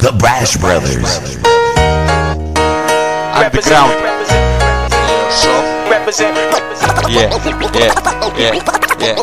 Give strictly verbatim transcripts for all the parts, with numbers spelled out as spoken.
The Brash Brothers. Underground. Yeah, yeah, yeah, yeah,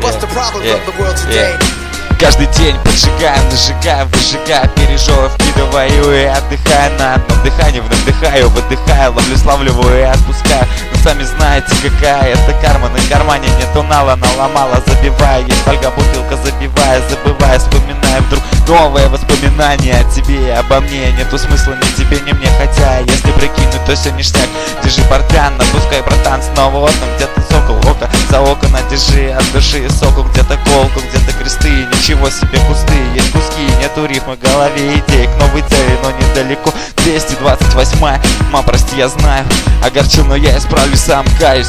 yeah, yeah. Каждый день поджигаем, нажигаем, выжигаем, пережевываю, вкидываю и отдыхаю на одном дыхании. Вдыхаю, выдыхаю, ловлю, славливаю и отпускаю. Но сами знаете, какая это карма. На кармане нету нала, наломала, забиваю. Есть фольга, бутылка, забивая, забывая, вспоминаю вдруг новые воспоминания о тебе и обо мне. Нету смысла ни тебе, ни мне, хотя если прикинуть, то все ништяк. Держи портфян, напускай, братан, снова вот там где-то сокол, око за око надержи от души сокол, где-то колку, где-то кресты, ничего себе кусты, есть куски, нету рифмы в голове, идей к новой цели, но недалеко. Двести двадцать восьмая, ма, прости, я знаю, огорчил, но я исправлюсь, сам каюсь.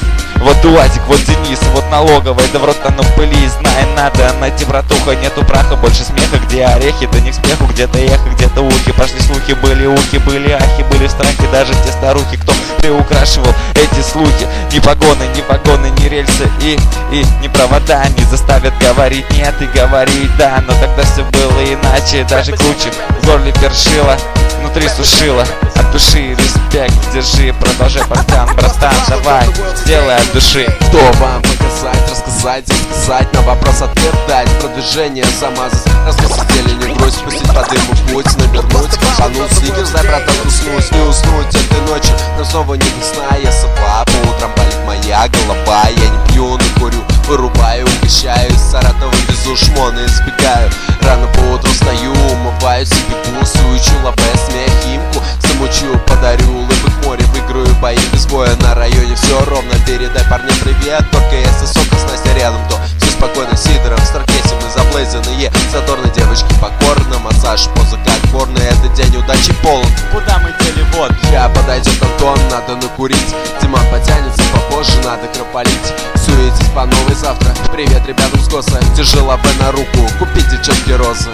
Вот УАЗик, вот Денис, вот налоговая, да в рот тону пыли. Знай, надо найти, братуха, нету праха, больше смеха. Где орехи, да не к смеху, где-то эхо, где-то ухи. Пошли слухи, были ухи, были ахи, были страхи. Даже те старухи, кто приукрашивал эти слухи. Ни погоны, ни вагоны, ни рельсы и, и ни провода не заставят говорить нет и говорить да. Но тогда все было иначе, даже круче. В горле першило, внутри сушило. От души респект, держи, продолжай, братан, братан, давай, сделай от души. Что вам показать, рассказать, сказать, на вопрос ответ дать, продвижение замазать, рассказать не бросить, пустить по дыму путь, навернуть, капануть, сникерс, дай, братан, уснуть, не уснуть этой ночью, но снова не весна, я сова, по утрам болит моя голова, я не пью, но курю, вырубаю, угощаюсь, Саратова везу шмоны, избегаю, рано по утру встаю, умываюсь и бегу, суечу, лапе, смех, химку, замучу, подарю улыбок море, выиграю бои без боя на районе, все ровно, передай парням привет, только если сока с Настя рядом, то все спокойно, сидором, в старкете мы заблейзанные, задорные девочки покорно, массаж, поза как порно, это день удачи полон. Куда мы дели, вот? Я подойдет Антон, надо накурить, Диман потянется попозже, надо крополить, суетись по новой завтра, привет ребятам с Госа, держи лапы на руку, купить девчонки розы.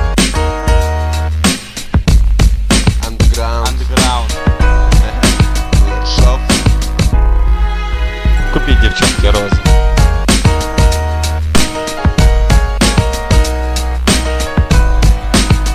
Underground. Underground. Купи девчонки розы.